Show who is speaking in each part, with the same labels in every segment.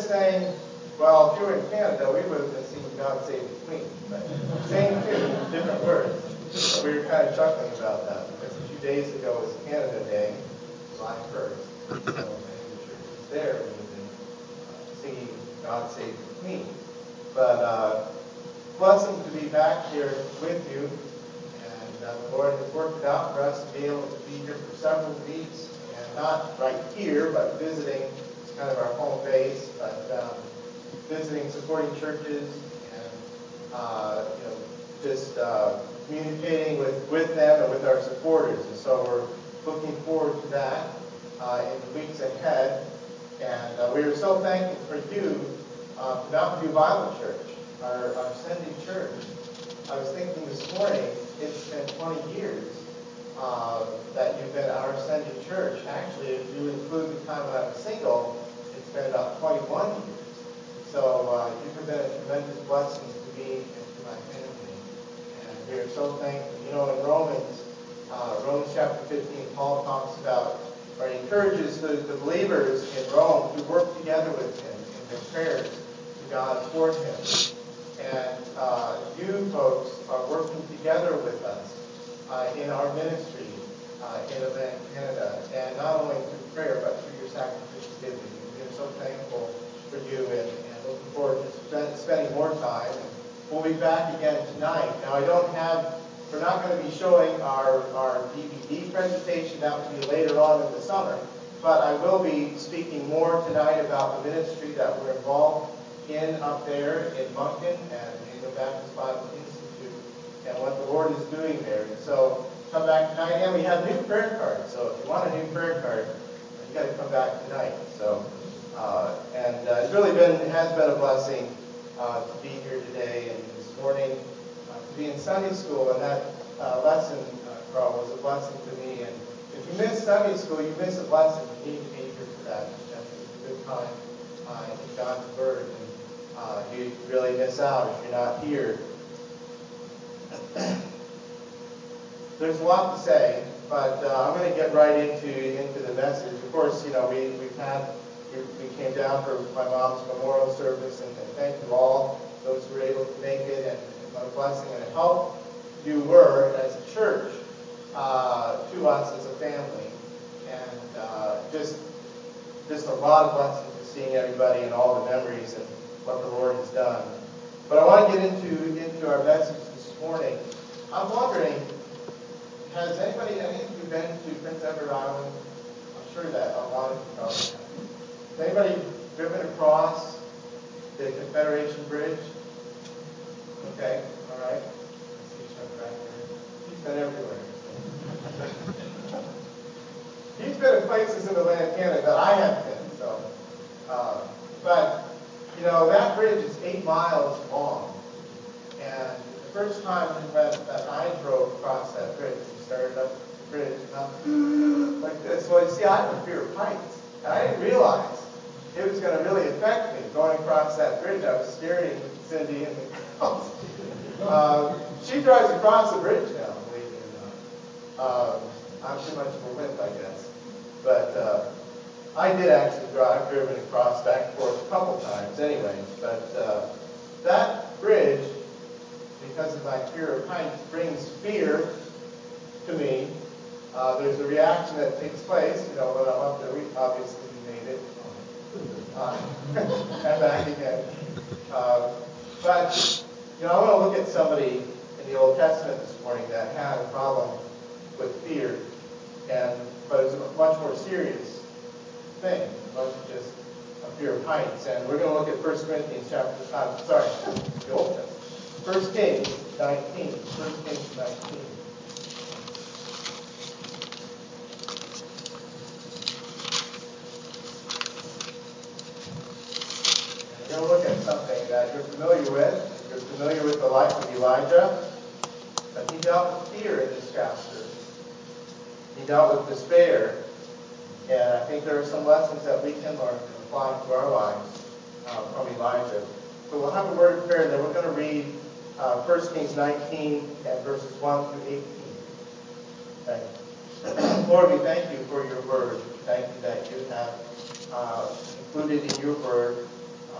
Speaker 1: just saying, well, if you were in Canada, we would have been singing God Save the Queen. But same tune, different words. So we were kind of chuckling about that because 2 days ago was Canada Day, July 1st. So many of the churches there would have been singing God Save the Queen. But blessing to be back here with you. And the Lord has worked it out for us to be able to be here for several weeks. And not right here, but visiting. It's kind of our home base. But visiting, supporting churches, and just communicating with them and with our supporters. And so we're looking forward to that in the weeks ahead. And we are so thankful for you, Mountain View Bible Church, our sending church. I was thinking this morning, it's been 20 years that you've been our sending church. Actually, if you include the time when I was single, it's been about 21 years. So you have been a tremendous blessing to me and to my family. And we are so thankful. You know, in Romans chapter 15, Paul talks about, or encourages the believers in Rome to work together with him in their prayers to God for him. And you folks are working together with us in our ministry in Atlantic, Canada. And not only through prayer, but through your sacrificial giving. We are so thankful for you and looking forward to spending more time. And we'll be back again tonight. Now, we're not going to be showing our DVD presentation. That will be later on in the summer. But I will be speaking more tonight about the ministry that we're involved in up there in Moncton and in the Baptist Bible Institute and what the Lord is doing there. And so come back tonight. And we have new prayer cards. So if you want a new prayer card, you got to come back tonight. So. It's really has been a blessing to be here today and this morning to be in Sunday school. And that lesson, Carl, was a blessing to me. And if you miss Sunday school, you miss a blessing. You need to be here for that. It's a good time in God's Word. And you really miss out if you're not here. There's a lot to say, but I'm going to get right into the message. Of course, we came down for my mom's memorial service, and thank you all, those who were able to make it, and what a blessing and a help you were as a church to us as a family. And just a lot of blessings to seeing everybody and all the memories and what the Lord has done. But I want to get into our message this morning. I'm wondering, has any of you been to Prince Edward Island? I'm sure that a lot of you probably have. Has anybody driven across the Confederation Bridge? Okay, all right. I see Chuck back there. He's been everywhere. He's been in places in Atlantic Canada that I haven't been. So, but that bridge is 8 miles long, and the first time that I drove across that bridge, we started up the bridge like this. Well, you see, I have a fear of heights, and I didn't realize it was going to really affect me going across that bridge. I was scaring Cindy and the girls. She drives across the bridge now, believe it or not. I'm too much of a wimp, I guess. But I did actually drive, driven across back and forth a couple times anyway. But that bridge, because of my fear of heights, brings fear to me. There's a reaction that takes place, when I'm up there. We obviously made it. And back again. But, I want to look at somebody in the Old Testament this morning that had a problem with fear, but it's a much more serious thing. It wasn't just a fear of heights. And we're going to look at 1 Corinthians the Old Testament. 1 Kings 19. 1 Kings 19. We're going to look at something that you're familiar with. You're familiar with the life of Elijah. But he dealt with fear in this chapter. He dealt with despair. And I think there are some lessons that we can learn and apply to our lives from Elijah. So we'll have a word of prayer, and then we're going to read 1 Kings 19 and verses 1 through 18. Thank you. Lord, we thank you for your word. Thank you that you have included in your word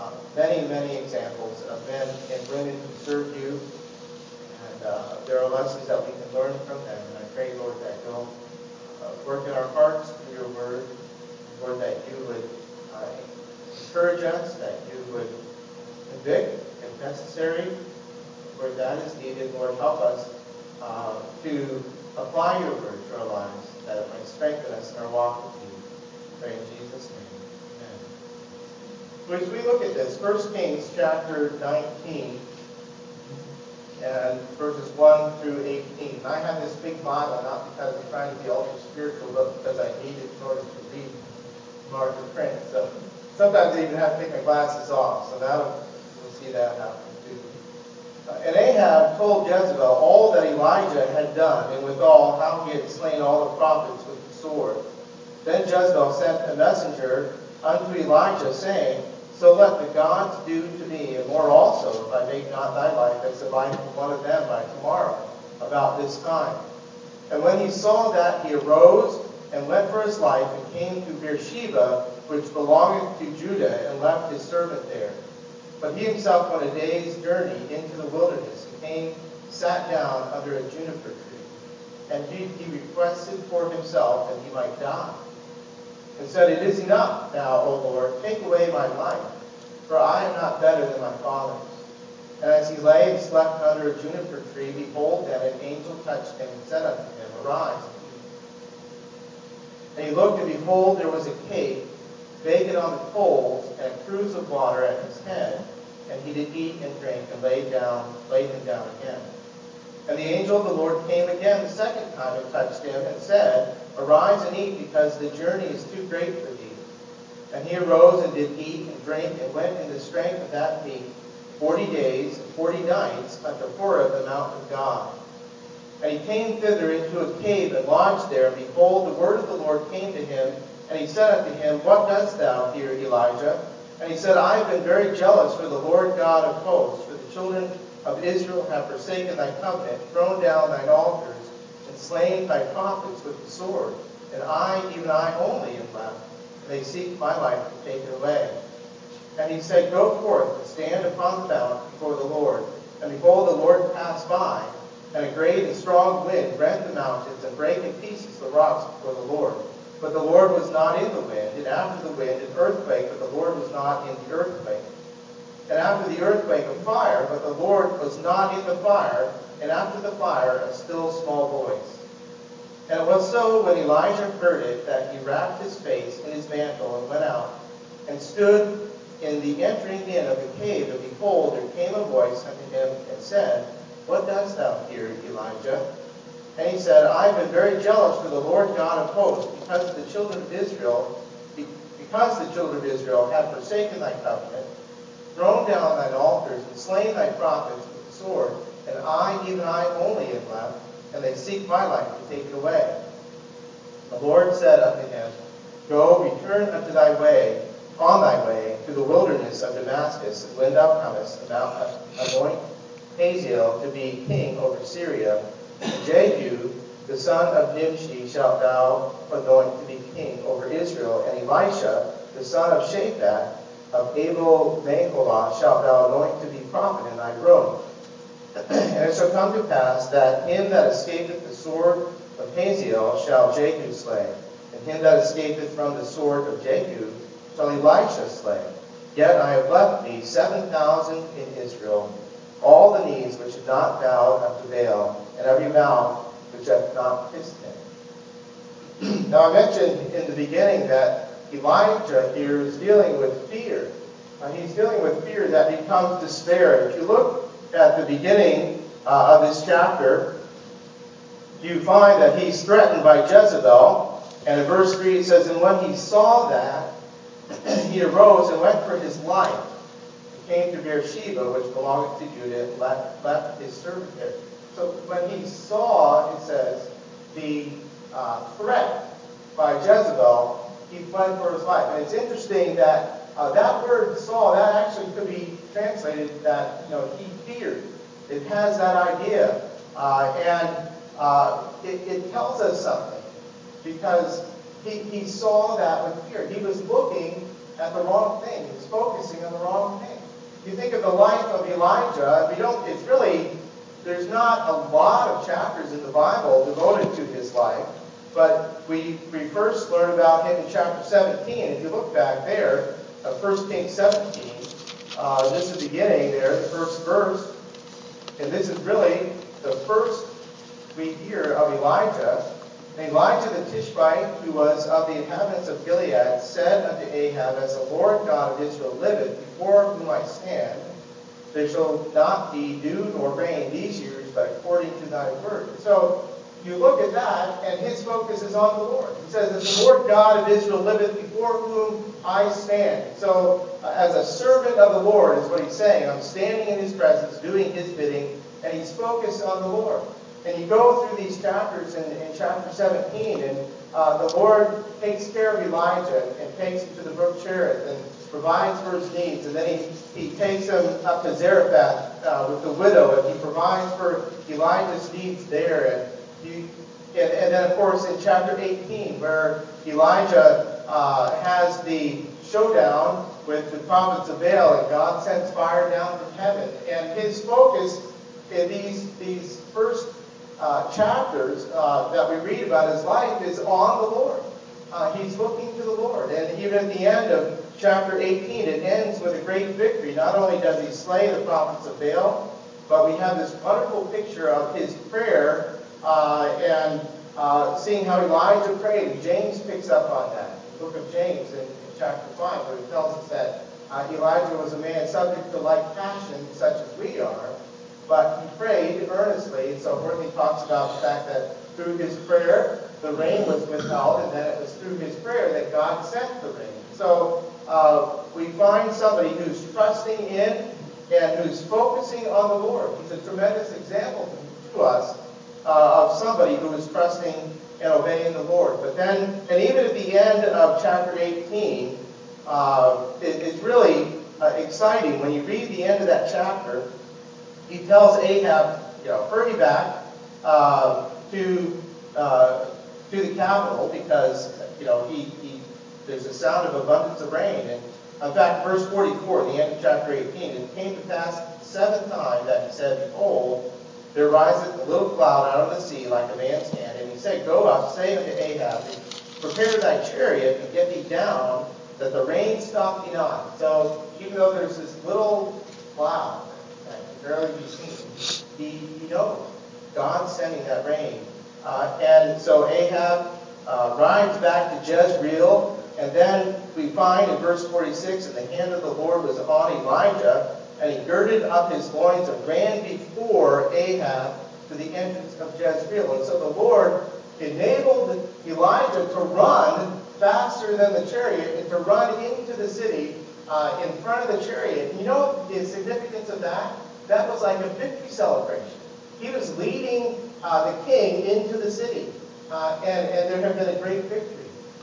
Speaker 1: many, many examples of men and women who served you. And there are lessons that we can learn from them. And I pray, Lord, that you'll work in our hearts through your word. Lord, that you would encourage us, that you would convict if necessary, where that is needed. Lord, help us to apply your word to our lives, that it might strengthen us in our walk with you. Pray in Jesus' name. Amen. So as we look at this, 1 Kings chapter 19, and verses 1 through 18. I have this big Bible, not because I'm trying to be ultra spiritual, but because I need it in order to read larger print. So sometimes I even have to take my glasses off. So we'll see that happen too. And Ahab told Jezebel all that Elijah had done, and withal how he had slain all the prophets with the sword. Then Jezebel sent a messenger unto Elijah, saying, So let the gods do to me, and more also, if I make not thy life as the life of one of them by tomorrow, about this time. And when he saw that, he arose and went for his life, and came to Beersheba, which belongeth to Judah, and left his servant there. But he himself went a day's journey into the wilderness, and came, sat down under a juniper tree. And he requested for himself that he might die, and said, It is enough now, O Lord, take away my life, for I am not better than my fathers. And as he lay and slept under a juniper tree, behold, then an angel touched him, and said unto him, Arise. And he looked, and behold, there was a cake, baked on the coals, and a cruse of water at his head. And he did eat and drink, and laid him down again. And the angel of the Lord came again the second time, and touched him, and said, Arise and eat, because the journey is too great for thee. And he arose and did eat and drink, and went in the strength of that meat 40 days and 40 nights unto Horeb, the mountain of God. And he came thither into a cave, and lodged there. And behold, the word of the Lord came to him, and he said unto him, What dost thou here, Elijah? And he said, I have been very jealous for the Lord God of hosts, for the children of Israel have forsaken thy covenant, thrown down thine altars, and slain thy prophets with the sword. And I, even I only, am left, and they seek my life to take it away. And he said, Go forth and stand upon the mount before the Lord. And behold, the Lord passed by, and a great and strong wind rent the mountains, and brake in pieces the rocks before the Lord. But the Lord was not in the wind, and after the wind an earthquake, but the Lord was not in the earthquake. And after the earthquake a fire, but the Lord was not in the fire, and after the fire a still small voice. And it was so, when Elijah heard it, that he wrapped his face in his mantle, and went out, and stood in the entering in of the cave. And behold, there came a voice unto him, and said, What dost thou here, Elijah? And he said, I have been very jealous for the Lord God of hosts, because the children of Israel have forsaken thy covenant, thrown down thine altars, and slain thy prophets with the sword. And I, even I only, am left, and they seek my life to take it away. The Lord said unto him, Go, return on thy way, to the wilderness of Damascus, and when thou comest, anoint Hazael to be king over Syria, and Jehu, the son of Nimshi, shalt thou anoint to be king over Israel, and Elisha, the son of Shaphat, of Abel-Meholah, shalt thou anoint to be prophet in thy room. And it shall come to pass that him that escapeth the sword of Hazael shall Jehu slay, and him that escapeth from the sword of Jehu shall Elisha slay. Yet I have left me 7,000 in Israel, all the knees which have not bowed unto Baal, and every mouth which hath not kissed him. Now I mentioned in the beginning that Elijah here is dealing with fear. He's dealing with fear that becomes despair. If you look at the beginning of this chapter, you find that he's threatened by Jezebel. And in verse 3 it says, And when he saw that, he arose and went for his life. He came to Beersheba, which belonged to Judah, and left his servant there. So when he saw, it says, the threat by Jezebel, he fled for his life. And it's interesting that that word saw, that actually could be translated that, he feared. It has that idea. It tells us something. Because he saw that with fear. He was looking at the wrong thing. He was focusing on the wrong think of the life of Elijah, there's not a lot of chapters in the Bible devoted to his life, but we first learn about him in chapter 17. If you look back there, 1 Kings 17, this is the beginning there, the first verse, and this is really the first we hear of Elijah. Elijah the Tishbite, who was of the inhabitants of Gilead, said unto Ahab, As the Lord God of Israel liveth, before whom I stand, there shall not be dew nor rain these years, but according to thy word. So you look at that, and his focus is on the Lord. He says, As the Lord God of Israel liveth, before whom I stand. So as a servant of the Lord is what he's saying. I'm standing in his presence, doing his bidding, and he's focused on the Lord. And you go through these chapters in chapter 17, and the Lord takes care of Elijah and takes him to the brook Cherith and provides for his needs. And then he takes him up to Zarephath with the widow, and he provides for Elijah's needs there. And then, of course, in chapter 18, where Elijah has the showdown with the prophets of Baal, and God sends fire down from heaven. And his focus in these first chapters that we read about his life is on the Lord. He's looking to the Lord. And even at the end of chapter 18, it ends with a great victory. Not only does he slay the prophets of Baal, but we have this wonderful picture of his prayer and seeing how Elijah prayed. And James picks up on that. The book of James in chapter 5, where he tells us that Elijah was a man subject to like passion, such as we are. But he prayed earnestly, and so forth. He talks about the fact that through his prayer, the rain was withheld, and then it was through his prayer that God sent the rain. So we find somebody who's trusting in and who's focusing on the Lord. He's a tremendous example to us of somebody who is trusting and obeying the Lord. But then, and even at the end of chapter 18, it's really exciting. When you read the end of that chapter, he tells Ahab, hurry back to the capital because, there's a sound of abundance of rain. And in fact, verse 44, the end of chapter 18, it came to pass the seventh time that he said, Behold, there riseth a little cloud out of the sea like a man's hand. And he said, Go up, say unto Ahab, Prepare thy chariot and get thee down, that the rain stop thee not. So even though there's this little cloud that can barely be seen, he knows God's sending that rain. And so Ahab rides back to Jezreel, and then we find in verse 46, And the hand of the Lord was on Elijah, and he girded up his loins and ran before Ahab to the entrance of Jezreel. And so the Lord enabled Elijah to run faster than the chariot and to run into the city in front of the chariot. And you know the significance of that? That was like a victory celebration. He was leading the king into the city. And there had been a great victory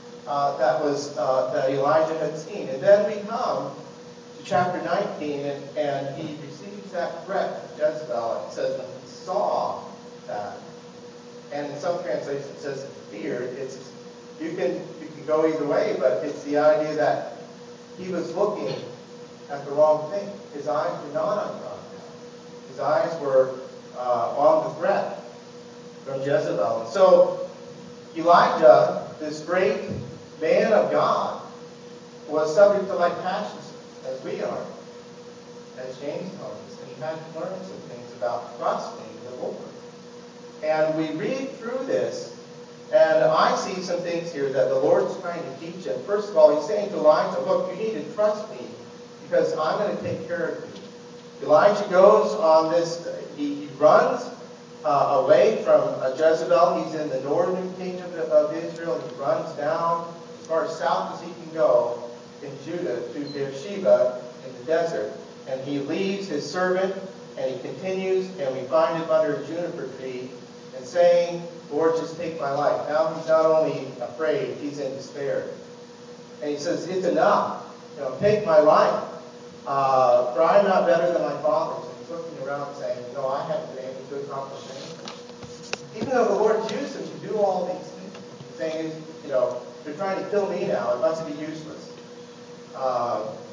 Speaker 1: that Elijah had seen. And then we come to chapter 19, and he receives that threat from Jezebel. It says when he saw that, and in some translations it says fear. You can go either way, but it's the idea that he was looking at the wrong thing. His eyes were not on God. His eyes were on the threat from Jezebel. And so Elijah, this great man of God, was subject to like passions as we are, as James tells us. And he had to learn some things about trusting the Lord. And we read through this, and I see some things here that the Lord's trying to teach him. First of all, he's saying to Elijah, look, you need to trust me because I'm going to take care of you. Elijah goes on this, he runs away from Jezebel. He's in the northern kingdom of Israel, and he runs down as far south as he can go in Judah to Beersheba in the desert. And he leaves his servant, and he continues, and we find him under a juniper tree and saying, Lord, just take my life. Now he's not only afraid, he's in despair. And he says, it's enough. Take my life. For I am not better than my fathers. And he's looking around saying, I haven't been able to accomplish anything. Even though the Lord used him to do all these things. He's saying, they're trying to kill me now. It must be useless.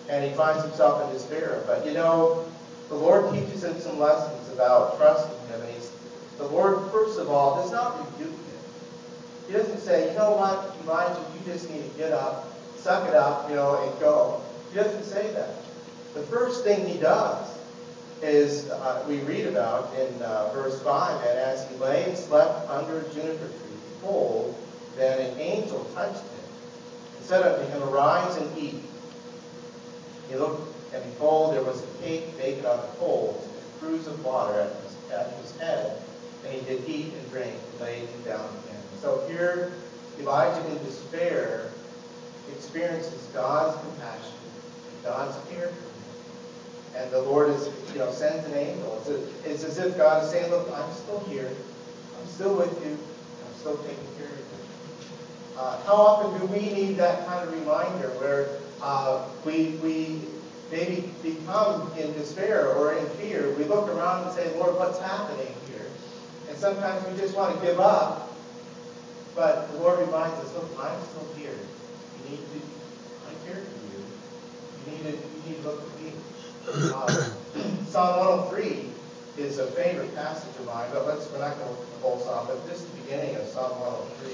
Speaker 1: and he finds himself in despair. But the Lord teaches him some lessons about trusting him. And the Lord, first of all, does not rebuke him. He doesn't say, you know what, Elijah, you just need to get up, suck it up, and go. He doesn't say that. The first thing he does is, we read about in verse 5, and as he lay and slept under a juniper tree, behold, then an angel touched him and said unto him, arise and eat. He looked, and behold, there was a cake baked on the coals, and a cruse of water at his head. And he did eat and drink, and laid him down again. So here, Elijah in despair experiences God's compassion, God's care for him. And the Lord sends an angel. It's as if God is saying, look, I'm still here. I'm still with you. I'm still taking care of you. How often do we need that kind of reminder where we maybe become in despair or in fear? We look around and say, Lord, what's happening here? And sometimes we just want to give up. But the Lord reminds us, look, I'm still here. I care for you. You need to look at me. Psalm 103 is a favorite passage of mine, but we're not going to the whole psalm, but just the beginning of Psalm 103.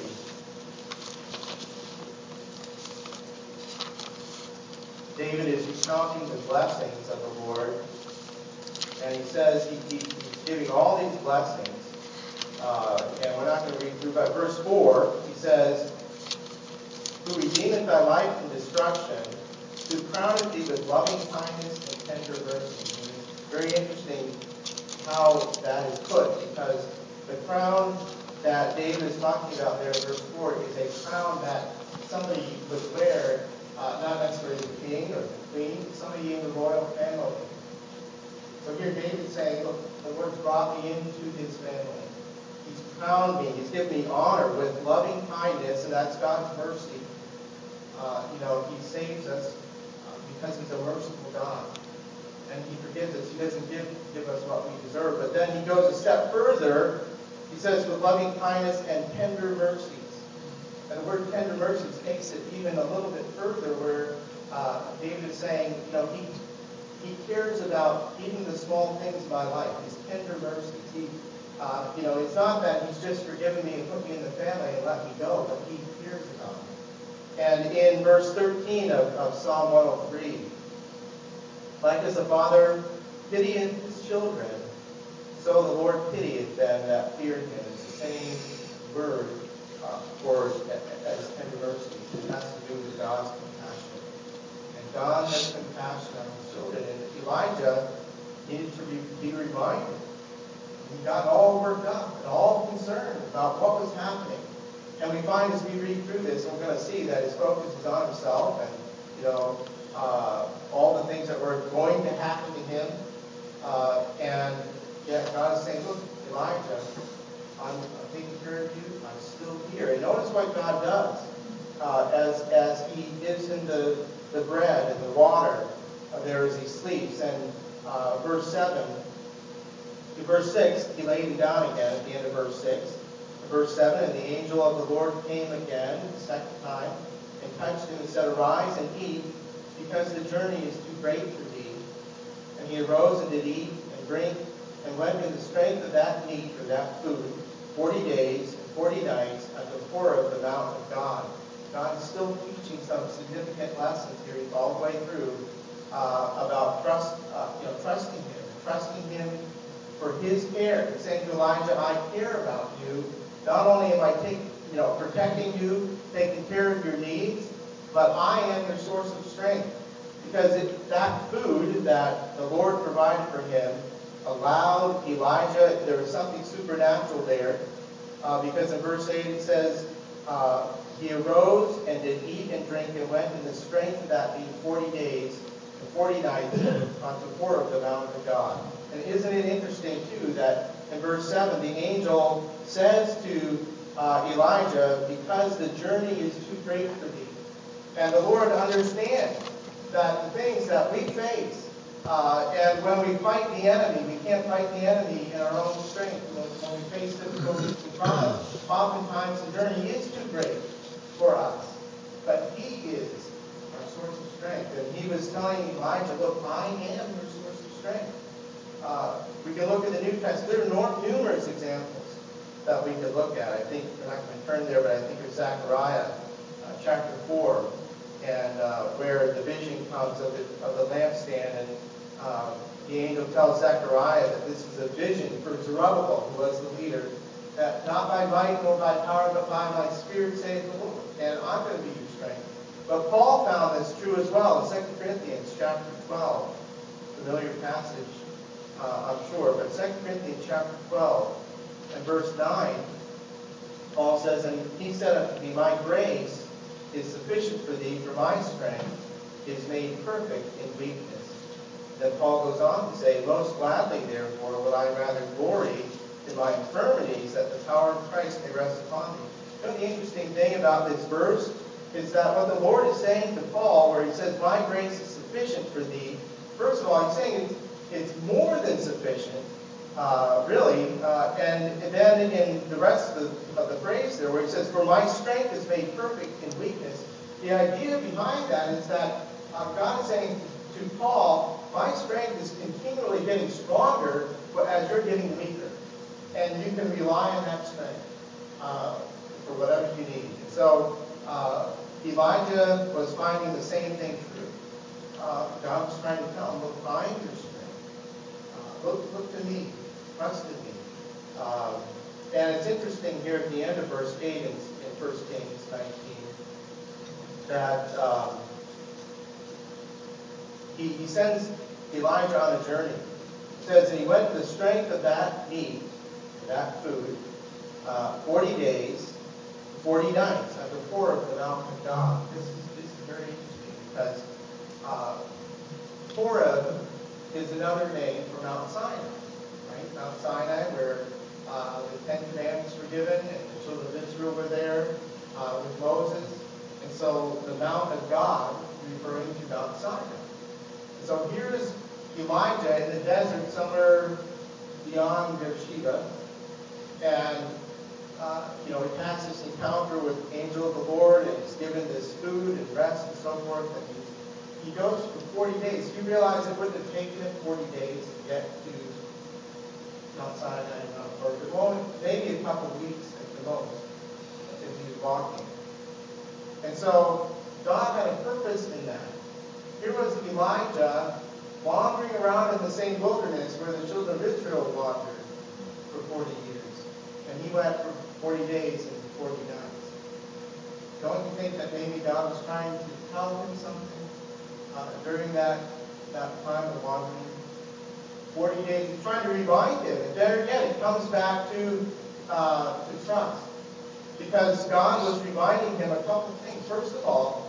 Speaker 1: David is recounting the blessings of the Lord, and he says he's giving all these blessings, and we're not going to read through, but verse 4, he says, who redeemeth thy life from destruction, who crowneth thee with loving kindness and tender mercy. And it's very interesting how that is put, because the crown that David is talking about there in verse 4 is a crown that somebody would wear, not necessarily the king or the queen, somebody in the royal family. So here David's saying, look, the Lord's brought me into his family. He's crowned me. He's given me honor with loving kindness, and that's God's mercy. He saves us because he's a merciful God. And he forgives us. He doesn't give us what we deserve. But then he goes a step further. He says, with loving kindness and tender mercies. And the word tender mercies takes it even a little bit further, where David is saying, he cares about even the small things of my life, his tender mercies. It's not that he's just forgiven me and put me in the family and let me go, but he cares about me. And in verse 13 of Psalm 103, like as a father pitieth his children, so the Lord pitieth them that fear him. It's the same word as tender mercies. It has to do with God's compassion. And God has compassion on his children. And Elijah needed to be reminded. He got all worked up and all concerned about what was happening. And we find as we read through this, and we're going to see that his focus is on himself and, all the things that were going to happen to him. And yet God is saying, look, Elijah, I'm taking care of you. I'm still here. And notice what God does as he gives him the bread and the water there as he sleeps. And verse 6, he laid him down again at the end of verse 6. Verse 7, and the angel of the Lord came again the second time and touched him and said, arise and eat, because the journey is too great for thee. And he arose and did eat and drink, and went in the strength of that meat or that food 40 days and 40 nights unto Horeb, the mountain of God. God is still teaching some significant lessons here all the way through about trusting him for his care. He's saying to Elijah, I care about you. Not only am I protecting you, taking care of your needs, but I am your source of strength. Because that food that the Lord provided for him allowed Elijah, there was something supernatural there, because in verse 8 it says, he arose and did eat and drink and went in the strength of that being 40 days and 40 nights unto Horeb, the mountain of God. And isn't it interesting, too, that in verse 7, the angel says to Elijah, because the journey is too great for thee. And the Lord understands that the things that we face, and when we fight the enemy, we can't fight the enemy in our own strength. When we face difficulties and trials, oftentimes the journey is too great for us. But he is our source of strength. And he was telling Elijah, look, I am your source of strength. We can look at the New Testament. There are numerous examples that we could look at. I think, we're not going to turn there, but I think of Zechariah chapter 4, and where the vision comes of the lampstand, and the angel tells Zechariah that this is a vision for Zerubbabel, who was the leader, that not by might nor by power, but by my spirit, saith the Lord. And I'm going to be your strength. But Paul found this true as well in 2 Corinthians chapter 12. Familiar passage, I'm sure. But 2 Corinthians chapter 12 and verse 9, Paul says, and he said unto me, my grace is sufficient for thee, for my strength is made perfect in weakness. Then Paul goes on to say, most gladly, therefore, will I rather glory in my infirmities, that the power of Christ may rest upon me. You know, the interesting thing about this verse is that what the Lord is saying to Paul, where he says, my grace is sufficient for thee, first of all, he's saying it's more than sufficient, really. And then in the rest of the phrase there, where he says, for my strength is made perfect in weakness, the idea behind that is that God is saying to Paul, my strength is continually getting stronger as you're getting weaker. And you can rely on that strength for whatever you need. And so Elijah was finding the same thing true. God was trying to tell him, look, find your strength. Look to me. Trust in me. And it's interesting here at the end of verse 8 in 1 Kings 19 that he sends Elijah on a journey. It says that he went to the strength of that meat, that food, 40 days, 40 nights, at the four of the mountain of God. This is very interesting because Horeb is another name for Mount Sinai, right? Mount Sinai, where the Ten Commandments were given, and the children of Israel were there with Moses. And so the Mount of God referring to Mount Sinai. And so here's Elijah in the desert somewhere beyond Beersheba, and he has this encounter with the angel of the Lord, and he's given this food and rest and so forth, and he goes for 40 days. You realize it wouldn't have taken him 40 days to get to Mount Sinai and Mount Horeb. It won't, maybe a couple of weeks at the most, if he was walking. And so God had a purpose in that. Here was Elijah wandering around in the same wilderness where the children of Israel wandered for 40 years. And he went for 40 days and 40 nights. Don't you think that maybe God was trying to tell him something during that time of wandering? 40 days, he's trying to remind him. And there again, it comes back to trust. Because God was reminding him a couple of things. First of all,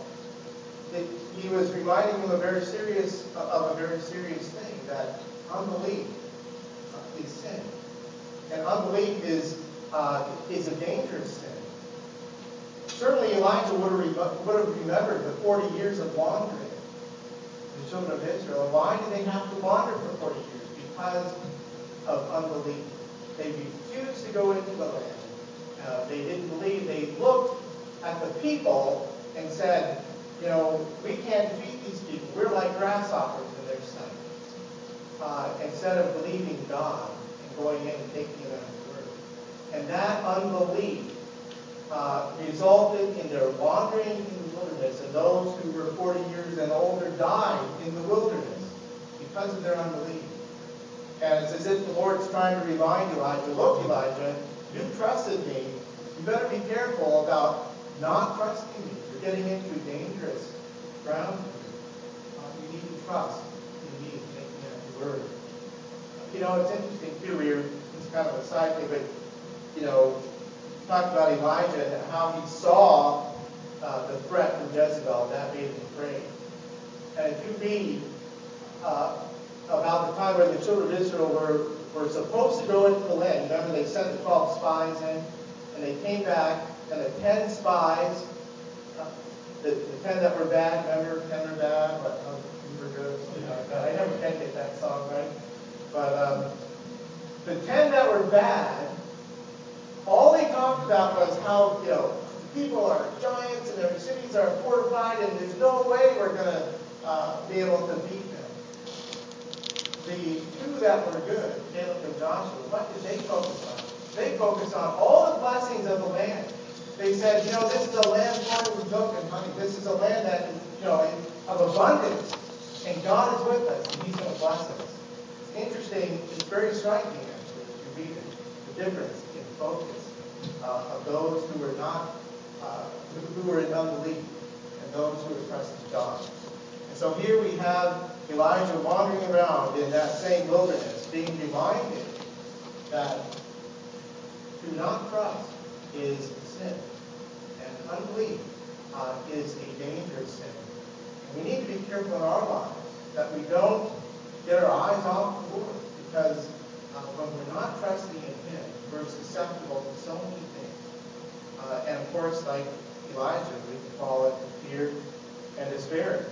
Speaker 1: he was reminding him of a very serious thing, that unbelief is sin. And unbelief is a dangerous sin. Certainly Elijah would have remembered the 40 years of wandering, the children of Israel. Why did they have to wander for 40 years? Because of unbelief. They refused to go into the land. They didn't believe. They looked at the people and said, we can't defeat these people. We're like grasshoppers in their sight. Instead of believing God and going in and taking it on His word. And that unbelief resulted in their wandering in the wilderness. And those who were 40 years and older died in the wilderness because of their unbelief. And it's as if the Lord's trying to remind Elijah, look, Elijah, you trusted me. You better be careful about not trusting me. You're getting into dangerous ground. You need to trust. You need to take me at your word. It's interesting too. It's kind of a side thing, but talked about Elijah and how he saw the threat from Jezebel. That made him afraid. And if you read about the time when the children of Israel were supposed to go into the land, remember they sent the 12 spies in, and they came back, and the 10 spies, the 10 that were bad, remember 10 were bad, but we were good, something like that. I never can get that song right. But the 10 that were bad, all they talked about was how, people are giants and their cities are fortified and there's no way we're going to be able to beat them. The two that were good, Caleb and Joshua, what did they focus on? They focused on all the blessings of the land. They said, this is a land flowing with milk and honey. This is a land that is, of abundance. And God is with us, and He's going to bless us. It's interesting, it's very striking, actually, as you read it, the difference in focus of those who were not, who were in unbelief, and those who were trusting God. And so here we have Elijah wandering around in that same wilderness, being reminded that to not trust is sin, and unbelief is a dangerous sin. And we need to be careful in our lives that we don't get our eyes off the Lord, because when we're not trusting in Him, we're susceptible to so many things. And of course, like Elijah, we can fall into fear and despair.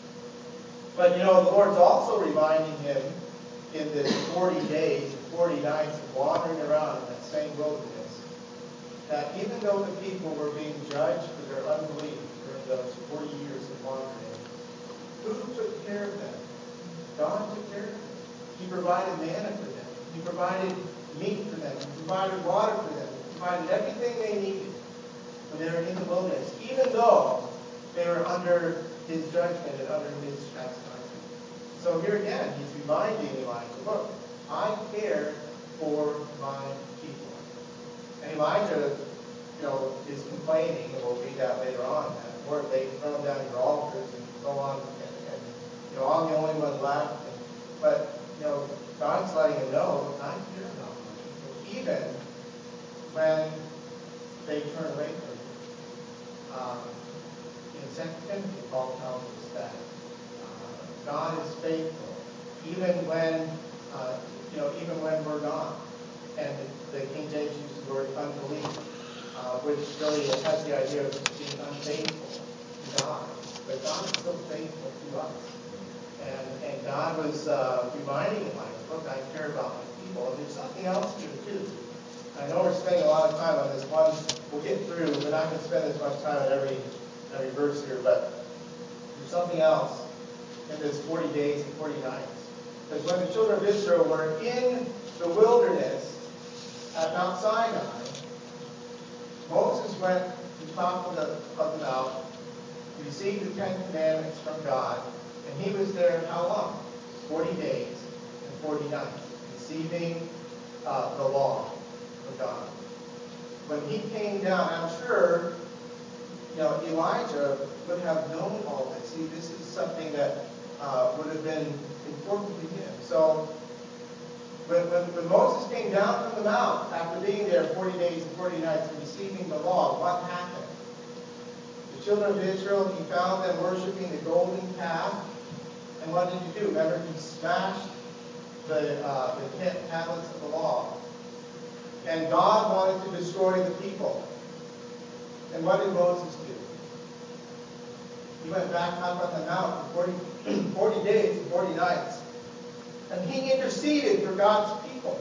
Speaker 1: But the Lord's also reminding him in this 40 days and 40 nights of wandering around in that same wilderness, that even though the people were being judged for their unbelief during those 40 years of wandering, who took care of them? God took care of them. He provided manna for them. He provided meat for them. He provided water for them. He provided everything they needed when they were in the wilderness, even though they were under His judgment and under His chastisement. So here again, He's reminding Elijah, look, I care for my people. And Elijah, is complaining, and we'll read that later on, that Lord, they've thrown down your altars and so on, and I'm the only one left. But God's letting him know, I care about my people, even when they turn away from you. In 2 Timothy, Paul tells us that God is faithful, even when we're not. And the King James uses the word unbelief, which really has the idea of being unfaithful to God. But God is still faithful to us. And God was reminding him, look, I care about my people. And there's something else here, too. I know we're spending a lot of time on this one. We'll get through. We're not going to spend as much time on every verse here, but there's something else in this 40 days and 40 nights. Because when the children of Israel were in the wilderness at Mount Sinai, Moses went to the top of the mountain, received the 10 Commandments from God, and he was there how long? 40 days and 40 nights, receiving the law of God. When he came down, I'm sure Elijah would have known all this. See, this is something that would have been important to him. So when Moses came down from the mount after being there 40 days and 40 nights and receiving the law, what happened? The children of Israel, he found them worshiping the golden calf. And what did he do? Remember, he smashed the 10 tablets of the law. And God wanted to destroy the people. And what did Moses do? He went back up on the mountain for 40 days and 40 nights. And he interceded for God's people.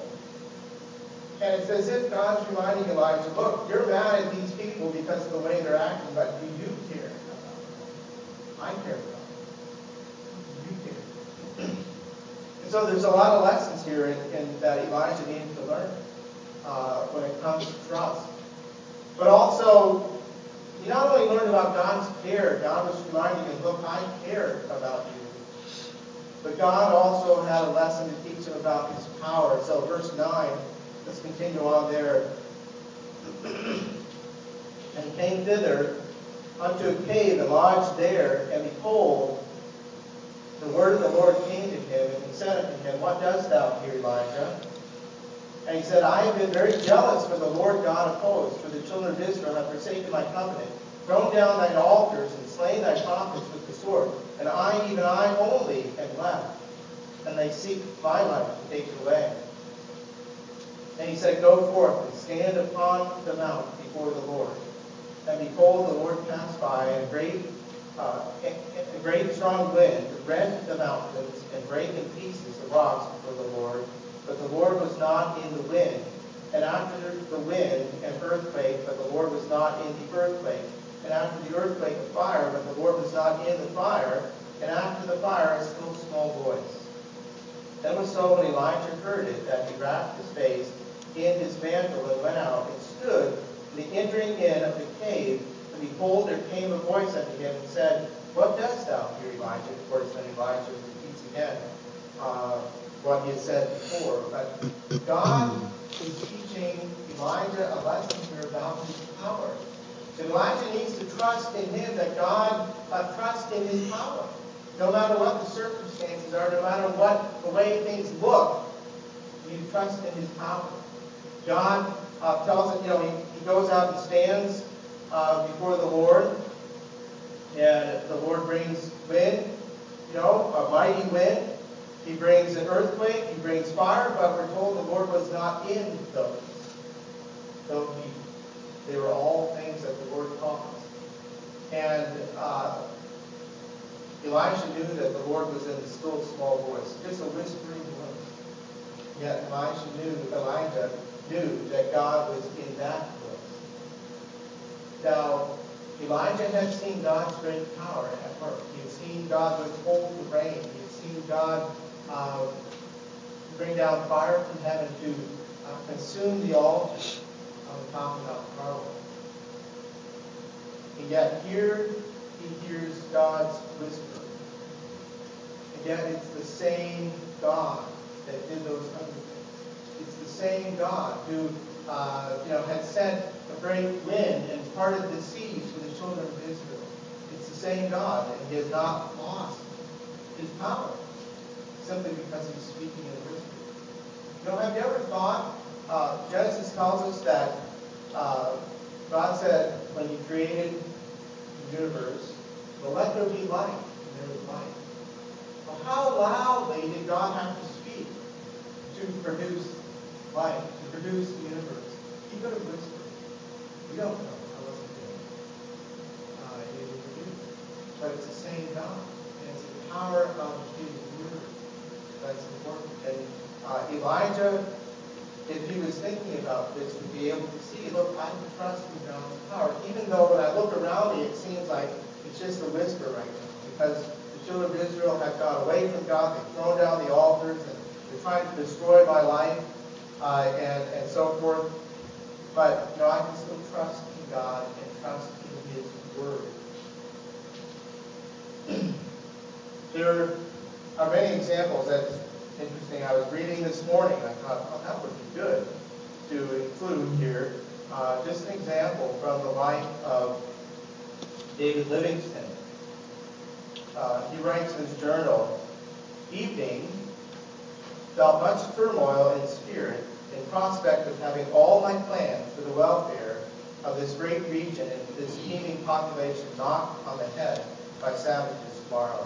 Speaker 1: And it's as if God's reminding Elijah, look, you're mad at these people because of the way they're acting, but do you care about them? I care about them. You care. And so there's a lot of lessons here in that Elijah needed to learn when it comes to trust. But also, he not only learned about God's care, God was reminding him, look, I care about you. But God also had a lesson to teach him about His power. So verse 9, let's continue on there. And he came thither unto a cave and lodged there, and behold, the word of the Lord came to him, and he said unto him, what dost thou here, Elijah? And he said, I have been very jealous for the Lord God of hosts, for the children of Israel have forsaken my covenant, thrown down thine altars, and slain thy prophets with the sword. And I, even I only, am left. And they seek my life to take it away. And he said, go forth and stand upon the mount before the Lord. And behold, the Lord passed by, and a great strong wind rent the mountains and brake in pieces the rocks before the Lord. But the Lord was not in the wind, and after the wind, an earthquake, but the Lord was not in the earthquake. And after the earthquake, a fire, but the Lord was not in the fire. And after the fire, a still small voice. Then was so when Elijah heard it, that he wrapped his face in his mantle and went out and stood in the entering in of the cave. And behold, there came a voice unto him and said, What dost thou here, Elijah? Of course, then Elijah repeats again what he had said before. But God is teaching Elijah a lesson here about his power. And Elijah needs to trust in him, that God trusts in his power. No matter what the circumstances are, no matter what the way things look, you need to trust in his power. John tells it, he goes out and stands before the Lord, and the Lord brings wind, a mighty wind. He brings an earthquake, he brings fire, but we're told the Lord was not in those. So they were all things that the Lord caused. And Elijah knew that the Lord was in the still small voice, just a whispering voice. Yet Elijah knew that God was in that voice. Now, Elijah had seen God's great power at work. He had seen God withhold the rain. He had seen God bring down fire from heaven to consume the altars on the top of Mount Carmel. And yet here he hears God's whisper. And yet it's the same God that did those other things. It's the same God who had sent a great wind and parted the seas for the children of Israel. It's the same God, and he has not lost his power simply because he's speaking in a whisper. Have you ever thought, Genesis tells us that God said when he created the universe, well, let there be light, and there was light. Well, how loudly did God have to speak to produce light, to produce the universe? He could have whispered. We don't know. I wasn't there. He didn't do it. But it's the same God. And it's the power of his word that's important. And Elijah, if he was thinking about this, would be able to see, look, I can trust in God's power. Even though when I look around me, it seems like it's just a whisper right now. Because the children of Israel have gone away from God. They've thrown down the altars. And they're trying to destroy my life. And so forth. But, I can still trust in God and trust in his word. There are many examples. That's interesting. I was reading this morning. I thought, that would be good to include here. Just an example from the life of David Livingston. He writes in his journal, Evening, felt much turmoil in spirit in prospect of having all my plans for the welfare of this great region and this teeming population knocked on the head by savages tomorrow.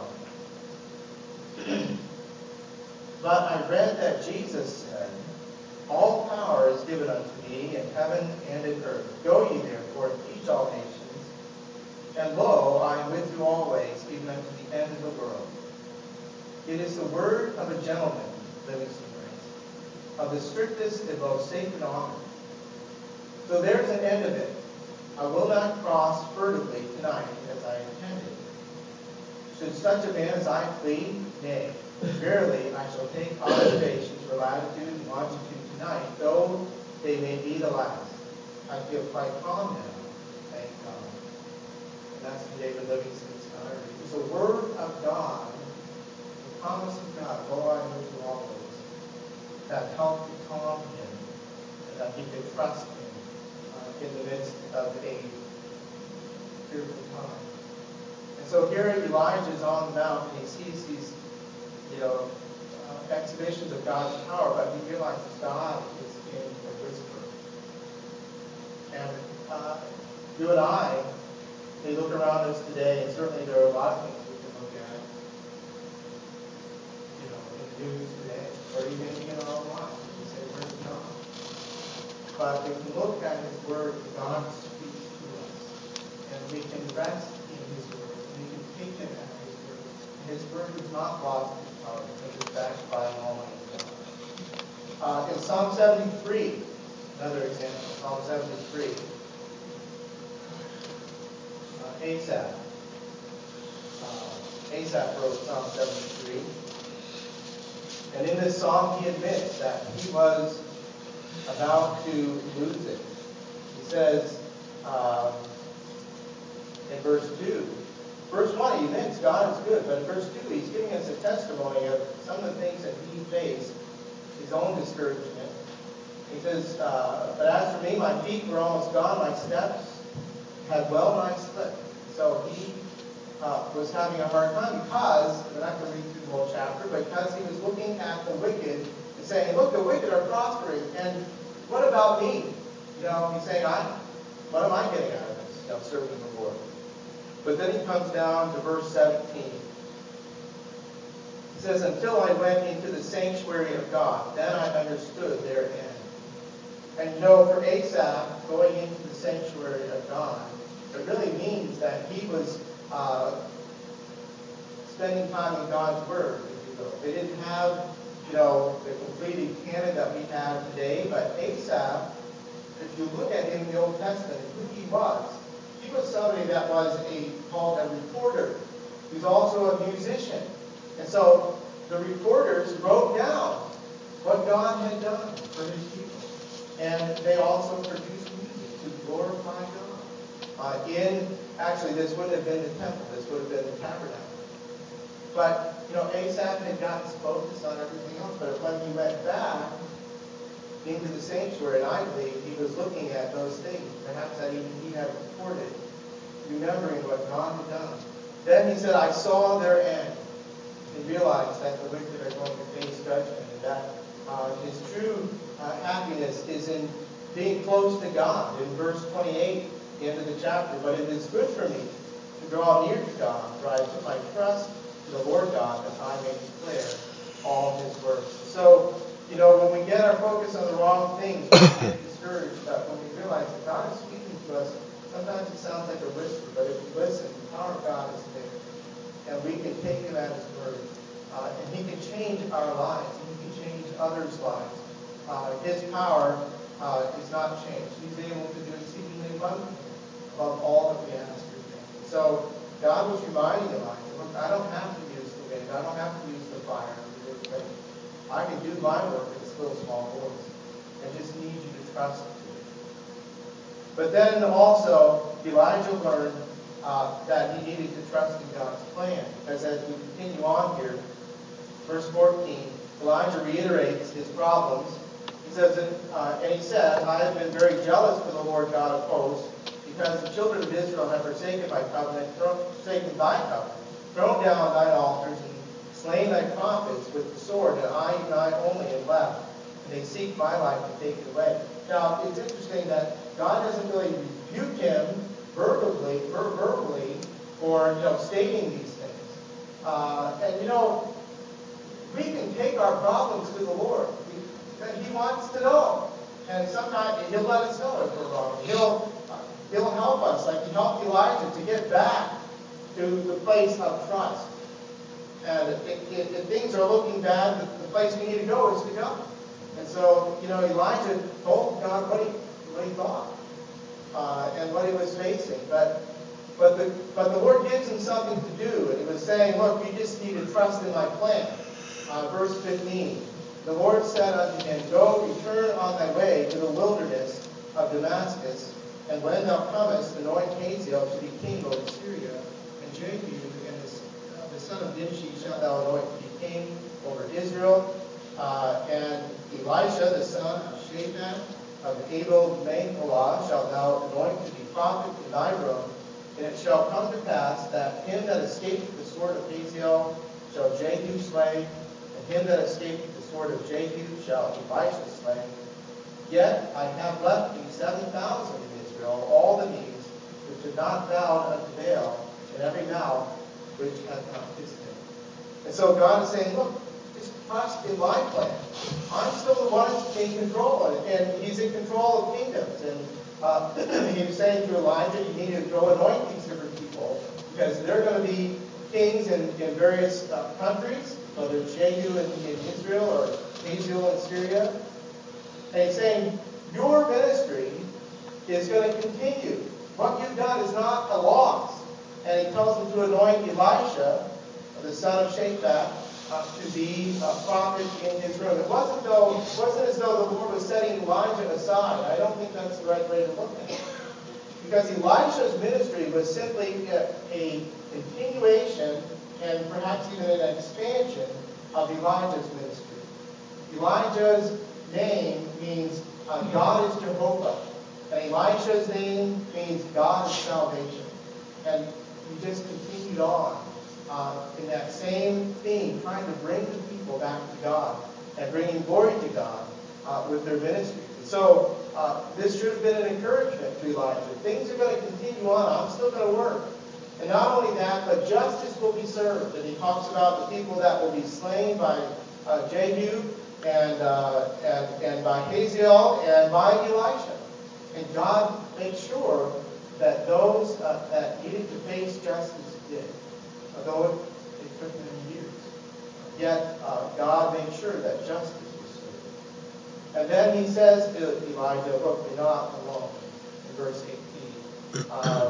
Speaker 1: But I read that Jesus said, All power is given unto me in heaven and in earth. Go ye therefore and teach all nations. And lo, I am with you always, even unto the end of the world. It is the word of a gentleman, Livingston writes, of the strictest and most sacred honor. So there's an end of it. I will not cross furtively tonight as I intended. Should such a man as I flee, nay, verily I shall take observations for latitude and longitude tonight, though they may be the last. I feel quite calm now, thank God. And that's from David Livingston's diary. It's the word of God, the promise of God, though I am with you always, that helped to calm him, and that he could trust him in the midst of a fearful time. And so here Elijah is on the mount, and he sees these, exhibitions of God's power, but he realizes God is in a whisper. And you and I, we look around us today, and certainly there are a lot of things we can look at, in the news today, or even in our own lives. We say, where's God? But we can look at his word, and God speaks to us. And we can rest in his word, and we can take him at his word. And his word is not lost its power, because it's backed by an almighty God. In Psalm 73, Another example, Psalm 73. Asaph. Asaph wrote Psalm 73. And in this psalm, he admits that he was about to lose it. He says in verse 2, verse 1, he admits God is good, but in verse 2, he's giving us a testimony of some of the things that he faced, his own discouragement. He says, but as for me, my feet were almost gone, my steps had well nigh slipped. So he was having a hard time because, we're not going to read through the whole chapter, but because he was looking at the wicked and saying, look, the wicked are prospering, and what about me? He's saying, what am I getting out of this, serving the Lord? But then he comes down to verse 17. He says, until I went into the sanctuary of God, then I understood their end. And for Asaph, going into the sanctuary of God, it really means that he was spending time in God's Word, if you will. They didn't have, the completed canon that we have today, but Asaph, if you look at him in the Old Testament, who he was somebody that was called a reporter. He was also a musician. And so the reporters wrote down what God had done for his people. And they also produced music to glorify God. Actually, this wouldn't have been the temple. This would have been the tabernacle. But, Asaph had gotten focused on everything else. But when he went back into the sanctuary, and I believe he was looking at those things, perhaps that even he had recorded, remembering what God had done. Then he said, I saw their end. He realized that the wicked are going to face judgment, and that his true happiness is in being close to God. In verse 28, the end of the chapter, but it is good for me to draw near to God, for I put my trust in the Lord God, that I may declare all his works. So, when we get our focus on the wrong things, we get discouraged. But when we realize that God is speaking to us, sometimes it sounds like a whisper, but if we listen, the power of God is there. And we can take him at his word. And he can change our lives. And he can change others' lives. His power is not changed. He's able to do exceedingly abundantly above all that we ask or think. So God was reminding Elijah, look, I don't have to use the wind. I don't have to use the fire. I can do my work in this little small voice. I just need you to trust me. But then also, Elijah learned that he needed to trust in God's plan. Because as we continue on here, verse 14, Elijah reiterates his problems. He says, and he said, I have been very jealous for the Lord God of hosts, because the children of Israel have forsaken my covenant, forsaken thy covenant, thrown down thine altars, and slain thy prophets with the sword, and I only am left. And they seek my life to take it away. Now, it's interesting that God doesn't really rebuke him verbally for stating these things. And we can take our problems to the Lord. He wants to know. And sometimes he'll let us know if we're wrong. He'll help us, like he helped Elijah to get back to the place of trust. And if things are looking bad, the place we need to go is to God. And so, Elijah told God what he thought and what he was facing. But the Lord gives him something to do. And he was saying, look, you just need to trust in my plan. Verse 15, the Lord said unto him, go, return on thy way to the wilderness of Damascus, and when thou comest, anoint Hazael to be king over Syria, and Jehu and the son of Nimshi shalt thou anoint to be king over Israel, and Elisha the son of Shaphat of Abel-Meholah shalt thou anoint to be prophet in thy room. And it shall come to pass that him that escaped the sword of Hazael shall Jehu slay, and him that escaped the sword of Jehu shall Elisha slay. Yet I have left me 7,000 in Israel, all the knees which have not bowed unto Baal, and every mouth which hath not kissed him. And so God is saying, look, just trust in my plan. I'm still the one that's in control of it, and he's in control of kingdoms. And he was saying to Elijah, you need to go anoint these different people, because they're going to be kings in various countries, whether it's Jehu in Israel or Hazael in Syria. And he's saying, your ministry is going to continue. What you've done is not a loss. And he tells him to anoint Elisha, the son of Shaphat, to be a prophet in his room. It wasn't as though the Lord was setting Elijah aside. I don't think that's the right way to look at it. Because Elisha's ministry was simply a continuation and perhaps even an expansion of Elijah's ministry. Elijah's name means God is Jehovah. And Elisha's name means God is salvation. And he just continued on in that same theme, trying to bring the people back to God and bringing glory to God with their ministry. So this should have been an encouragement to Elijah. Things are going to continue on. I'm still going to work. And not only that, but justice will be served. And he talks about the people that will be slain by Jehu and by Hazael and by Elisha. And God made sure that those that needed to face justice did, although it took many years. Yet God made sure that justice was served. And then he says to Elijah, look, you're not alone, in verse 18.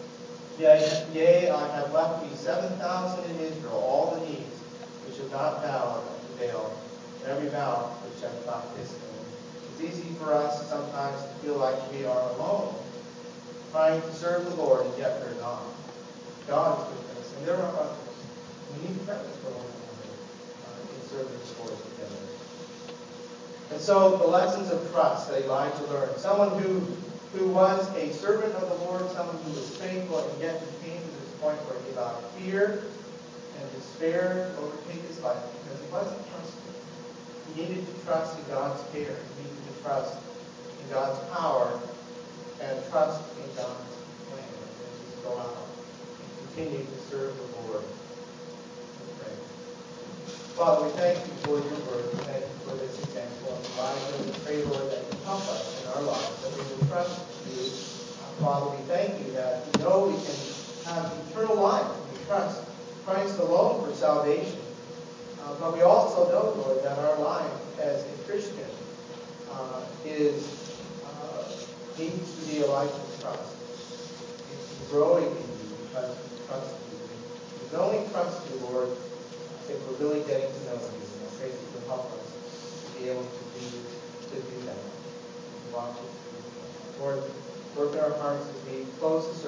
Speaker 1: Yea, I have left thee 7,000 in Israel, all the knees which have not bowed unto Baal, and every mouth which hath not kissed him. It's easy for us sometimes to feel like we are alone, trying to serve the Lord, and yet we're not. God is with us, and there are others. We need friends for one another in serving the Lord together. And so the lessons of trust that Elijah learned. Someone who was a servant of the Lord, someone who was faithful, and yet he came to this point where he allowed fear and despair to overtake his life because he wasn't trusting. He needed to trust in God's care. He needed to trust in God's power and trust in God's plan as he go out and continue to serve the Lord. We pray. Father, we thank you for your word. We thank you for this example of Elijah. We pray, Lord, that you help us in our lives, that we will trust you. Father, we thank you that we know we can have eternal life. We trust Christ alone for salvation. But we also know, Lord, that our life as a Christian needs to be a life of trust. It's growing in you because we trust you. We can only trust you, Lord, if we're really getting to know you. And I pray that you'll help us to be able to do that. Lord, work in our hearts as we close this